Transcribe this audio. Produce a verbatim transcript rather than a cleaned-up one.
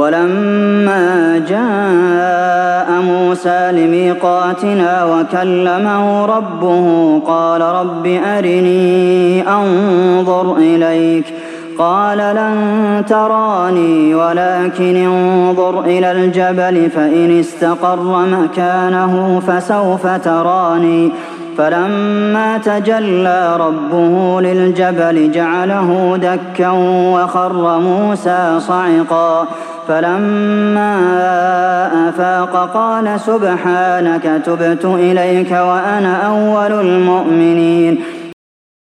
وَلَمَّا جَاءَ مُوسَىٰ لِمِيقَاتِنَا وَكَلَّمَهُ رَبُّهُ قَالَ رَبِّ أَرِنِي أَنظُرْ إِلَيْكَ ۚ قَالَ لَن تَرَانِي وَلَٰكِنِ انظُرْ إِلَى الْجَبَلِ فَإِنِ اسْتَقَرَّ مَكَانَهُ فَسَوْفَ تَرَانِي ۚ فَلَمَّا تَجَلَّىٰ رَبُّهُ لِلْجَبَلِ جَعَلَهُ دَكًّا وَخَرَّ مُوسَىٰ صَعِقًا ۚ فَلَمَّا أَفَاقَ قَالَ سُبْحَانَكَ تُبْتُ إِلَيْكَ وَأَنَا أَوَّلُ الْمُؤْمِنِينَ